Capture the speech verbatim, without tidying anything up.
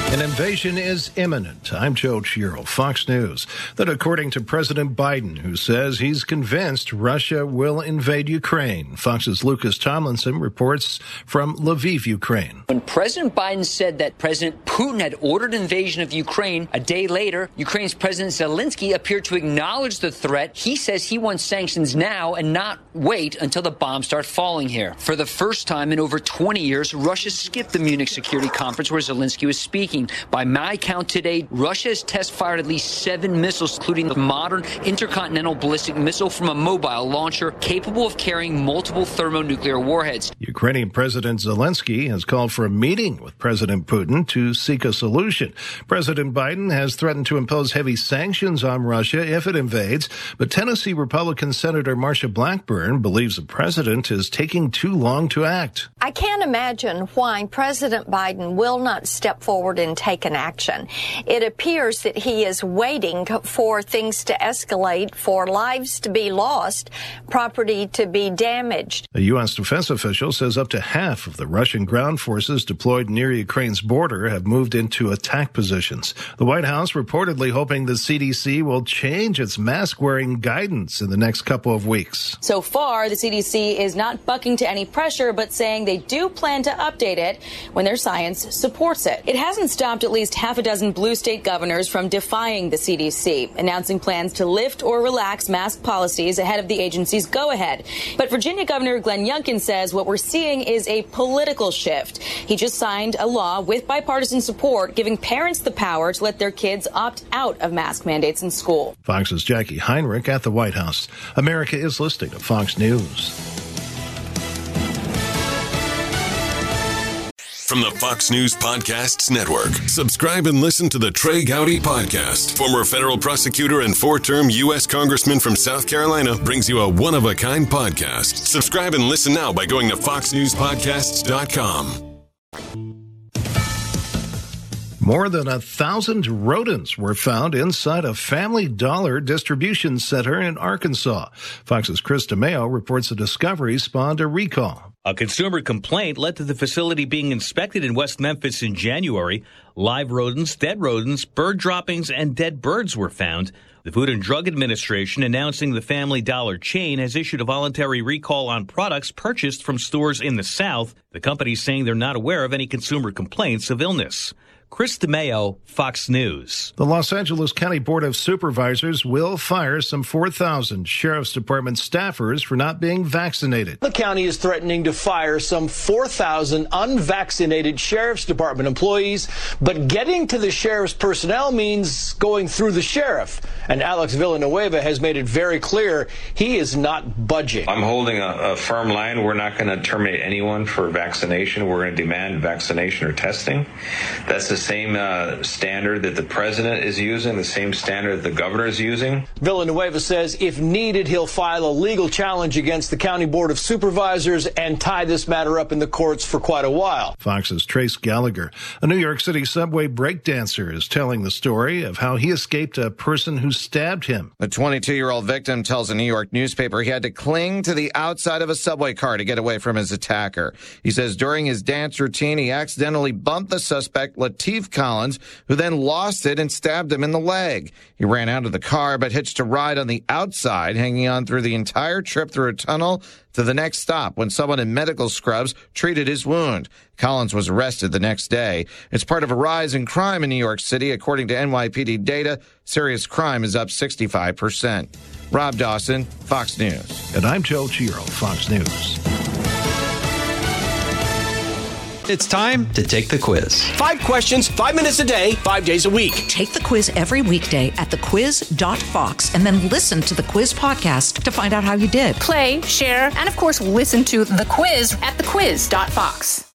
An invasion is imminent. I'm Joe Chiro, Fox News. That according to President Biden, who says he's convinced Russia will invade Ukraine. Fox's Lucas Tomlinson reports from Lviv, Ukraine. When President Biden said that President Putin had ordered invasion of Ukraine, a day later, Ukraine's President Zelensky appeared to acknowledge the threat. He says he wants sanctions now and not wait until the bombs start falling here. For the first time in over twenty years, Russia skipped the Munich Security Conference where Zelensky was speaking. By my count today, Russia has test-fired at least seven missiles, including the modern intercontinental ballistic missile from a mobile launcher capable of carrying multiple thermonuclear warheads. Ukrainian President Zelensky has called for a meeting with President Putin to seek a solution. President Biden has threatened to impose heavy sanctions on Russia if it invades, but Tennessee Republican Senator Marsha Blackburn believes the president is taking too long to act. I can't imagine why President Biden will not step forward and take an action. It appears that he is waiting for things to escalate, for lives to be lost, property to be damaged. A U S defense official says up to half of the Russian ground forces deployed near Ukraine's border have moved into attack positions. The White House reportedly hoping the C D C will change its mask-wearing guidance in the next couple of weeks. So far, the C D C is not bucking to any pressure, but saying they do plan to update it when their science supports it. It hasn't stopped at least half a dozen blue state governors from defying the C D C, announcing plans to lift or relax mask policies ahead of the agency's go-ahead. But Virginia Governor Glenn Youngkin says what we're seeing is a political shift. He just signed a law with bipartisan support giving parents the power to let their kids opt out of mask mandates in school. Fox's Jackie Heinrich at the White House. America is listening to Fox News. From the Fox News Podcasts Network, subscribe and listen to the Trey Gowdy Podcast. Former federal prosecutor and four-term U S congressman from South Carolina brings you a one-of-a-kind podcast. Subscribe and listen now by going to fox news podcasts dot com. More than a thousand rodents were found inside a Family Dollar distribution center in Arkansas. Fox's Chris DeMeo reports the discovery spawned a recall. A consumer complaint led to the facility being inspected in West Memphis in January. Live rodents, dead rodents, bird droppings, and dead birds were found. The Food and Drug Administration announcing the Family Dollar chain has issued a voluntary recall on products purchased from stores in the South. The company is saying they're not aware of any consumer complaints of illness. Chris DeMeo, Fox News. The Los Angeles County Board of Supervisors will fire some four thousand Sheriff's Department staffers for not being vaccinated. The county is threatening to fire some four thousand unvaccinated Sheriff's Department employees, but getting to the sheriff's personnel means going through the sheriff. And Alex Villanueva has made it very clear he is not budging. I'm holding a, a firm line. We're not going to terminate anyone for vaccination. We're going to demand vaccination or testing. That's the same uh, standard that the president is using, the same standard that the governor is using. Villanueva says if needed, he'll file a legal challenge against the County Board of Supervisors and tie this matter up in the courts for quite a while. Fox's Trace Gallagher, a New York City subway breakdancer, is telling the story of how he escaped a person who stabbed him. The twenty-two-year-old victim tells a New York newspaper he had to cling to the outside of a subway car to get away from his attacker. He says during his dance routine, he accidentally bumped the suspect, Lateef Collins, who then lost it and stabbed him in the leg. He ran out of the car but hitched a ride on the outside, hanging on through the entire trip through a tunnel to the next stop when someone in medical scrubs treated his wound. Collins was arrested the next day. It's part of a rise in crime in New York City. According to N Y P D data, serious crime is up sixty-five percent. Rob Dawson, Fox News. And I'm Joe Chiro, Fox News. It's time to take the quiz. Five questions, five minutes a day, five days a week. Take the quiz every weekday at the quiz dot fox and then listen to the quiz podcast to find out how you did. Play, share, and of course, listen to The Quiz at the quiz dot fox.